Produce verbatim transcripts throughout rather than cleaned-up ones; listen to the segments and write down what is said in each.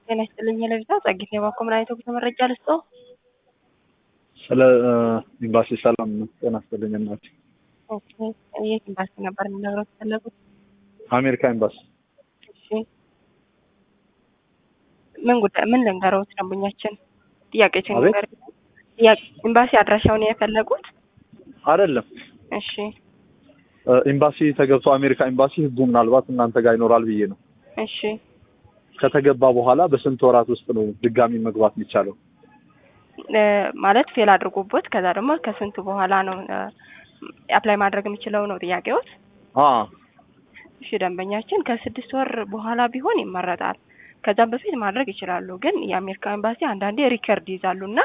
ጤና ይስጥልኝ ለቪዛ ጸግት ነው ባኮምራይቶ ተመረጃ ልስጦ ስለ ኤምባሲ ሰላም ጤና ይስጥልኝ እናት ኦኬ የት ኤምባሲ ነበር እንደነገሩት ፈለጉት አሜሪካ ኤምባሲ እሺ ምን ጉዳይ ምን ልንገረውት ደንበኛችን ጥያቄችን ነገር ጥያቄ ኤምባሲ አድራሻውን የፈለጉት አይደለም እሺ ኤምባሲ ተገብቶ አሜሪካ ኤምባሲ ህጉ ምናልባት እናንተ ጋር ይኖራል ብዬ ነው እሺ ከተገባ በኋላ በስንት ወራት ውስጥ ነው ድጋሚ መግባት የሚቻለው ማለት ፌል አድርጎበት ከዛ ደግሞ ከስንት በኋላ ነው አፕላይ ማድረግ የሚችለው ነው ጥያቄዎት አ እሺ ደንበኛችን ከስድስት ወር በኋላ ቢሆን ይመረጣል ከዛም በፊት ማድረግ ይችላሉ ግን የአሜሪካ ኤምባሲ አንዳንዴ ሪከርድ ይዛሉና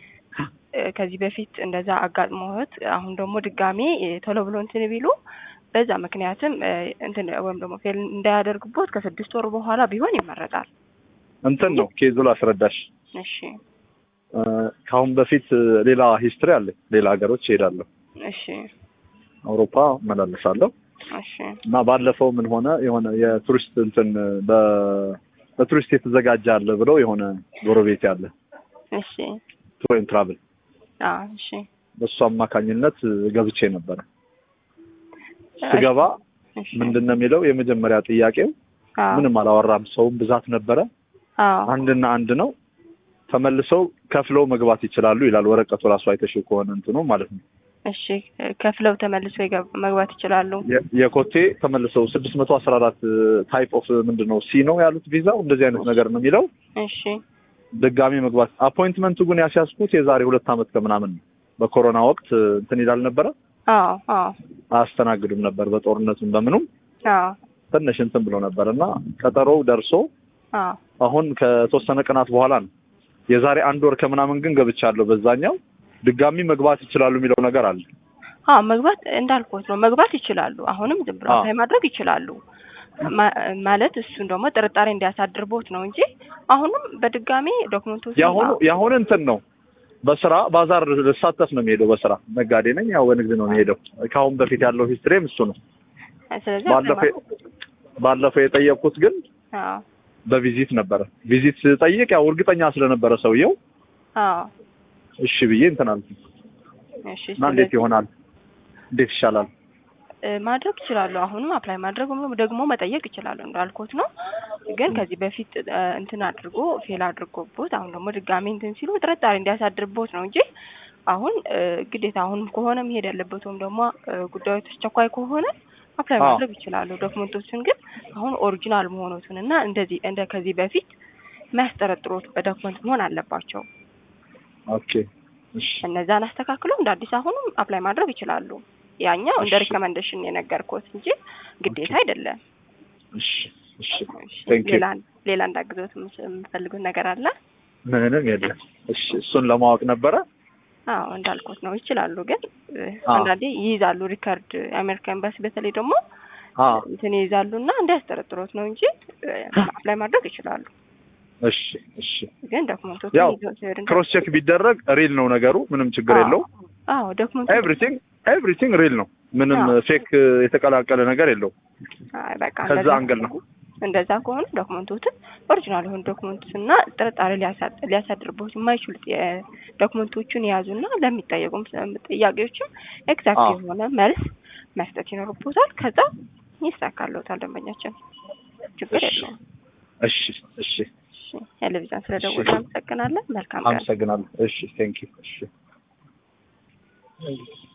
ከዚህ በፊት እንደዛ አጋጥሞት አሁን ደግሞ ድጋሚ ቶሎ ብሎ እንትን ቢሉ በዛ ምክንያትም እንትን ወይም ደግሞ ፌል እንዳያደርጉበት ከስድስት ወር በኋላ ቢሆን ይመረጣል እንትን ነው ኬዙል አስረዳሽ እሺ ካሁን በፊት ሌላ ሂስትሪ አለ ሌላ ሀገሮች ሄዳለሁ እሺ አውሮፓ መላለሳለሁ እሺ እና ባለፈው ምን ሆነ የሆነ የቱሪስት እንትን በ በቱሪስት የተዘጋጀ አለ ብለው የሆነ ጎረቤት ያለ እሺ ቱር ኤንድ ትራቭል አዎ እሺ በሱ አማካኝነት ገብቼ ነበር ስገባ ምንድነው የሚለው የመጀመሪያ ጥያቄው ምንም አላወራም ሰው ብዛት ነበረ አዎ አንድና አንድ ነው ተመልሰው ከፍለው መግባት ይችላሉ ይላል ወረቀቱ ራሱ አይተሽው ከሆነ እንትኑ ማለት ነው እሺ ከፍለው ተመልሰው መግባት ይችላሉ የኮቴ ተመልሰው ስድስት መቶ አስራ አራት ታይፕ ኦፍ ምንድነው ሲ ነው ያሉት ቪዛው እንደዚህ አይነት ነገር ነው የሚለው እሺ ድጋሚ መግባት አፖይንትመንቱ ግን ያስያዝኩት የዛሬ ሁለት አመት ከመናምን በኮሮና ወቅት እንትን ይላል ነበር አዎ አዎ አስተናግዱም ነበር በጦርነቱም በምኑም አዎ ትንሽ እንትን ብሎ ነበርና ቀጠሮው ደርሶ አዎ አሁን ከተወሰነ ቀናት በኋላ ነው የዛሬ አንድ ወር ከመናምን ግን ገብቻለሁ በዛኛው ድጋሚ መግባት ይችላሉ የሚለው ነገር አለ አዎ መግባት እንዳልኩት ነው መግባት ይችላሉ አሁንም ዝም ብሎ አፕላይ ማድረግ ይችላሉ ማለት እሱን ደግሞ ጥርጣሬ እንዲያሳድርቦት ነው እንጂ አሁንም በድጋሚ ዶክመንቶች ያሁን ያሁን እንትን ነው በስራ ባዛር ልሳተፍ ነው የሚሄደው በስራ ነጋዴ ነኝ ያው በንግድ ነው የሚሄደው ካሁን በፊት ያለው ሂስትሪም እሱ ነው ስለዚህ ባለፈው ባለፈው የጠየቁት ግን አዎ በቪዚት ነበር ቪዚት ጠይቅ ያው እርግጠኛ ስለነበረ ሰውየው አዎ እሺ ብዬ እንትን አልኩ እሺ እንዴት ይሆናል እንዴት ይሻላል ማድረግ ይችላሉ አሁንም አፕላይ ማድረግ ደግሞ መጠየቅ ይችላሉ እንዳልኩት ነው ግን ከዚህ በፊት እንትን አድርጎ ፌል አድርጎበት አሁን ደግሞ ድጋሚ እንትን ሲሉ ጥርጣሬ እንዲያሳድርቦት ነው እንጂ አሁን ግዴታ አሁን ከሆነ መሄድ ያለበት ወይም ደግሞ ጉዳዩ ተቸኳይ ከሆነ አፕላይ ማድረግ ይችላሉ ዶክመንቶችን ግን አሁን ኦሪጂናል መሆኑንና እንደዚህ እንደ ከዚህ በፊት ማስተረጥሮት በዶክመንት መሆን አለባቸው ኦኬ እሺ እነዛን አስተካክሎ እንደ አዲስ አሁንም አፕላይ ማድረግ ይችላሉ ያኛው እንደ ሪከመንዴሽን የነገርኩት እንጂ ግዴታ አይደለም እሺ እሺ ቴንክ ዩ ሌላ ሌላ እንዳግዘውት የምፈልጉት ነገር አለ ምንም የለም እሺ እሱን ለማወቅ ነበረ አዎ እንዳልኩት ነው ይችላሉ ግን አንዳንዴ ይይዛሉ ሪከርድ አሜሪካ ኤምባሲ በተለይ ደግሞ አዎ እንትን ይይዛሉና እንዳያስተረጥሩት ነው እንጂ አፕላይ ማድረግ ይችላሉ እሺ እሺ ግን ዶክመንቶች ክሮስ ቼክ ቢደረግ ሪል ነው ነገሩ ምንም ችግር የለው አዎ ዶክመንት ኤቭሪቲንግ ኤቭሪቲንግ ሪል ነው ምንም ፌክ የተቀላቀለ ነገር የለው አይ በቃ ከዛ አንገል ነው እንደዛ ከሆነ ዶክመንቶችን ኦሪጂናል የሆኑ ዶክመንቶችና ጥርጣሬ ሊያሳድርቦት የማይችሉ ዶክመንቶችን ያዙና ለሚጠየቁም ጥያቄዎችም ኤግዛክት የሆነ መልስ መስጠት ይኖርቦታል ከዛ ይሳካልዎታል ደንበኛችን ችግር የለውም እሺ እሺ ቴሌቪዥን ስለደወሉ አመሰግናለሁ መልካም ቀን አመሰግናለሁ እሺ ቴንክ ዩ እሺ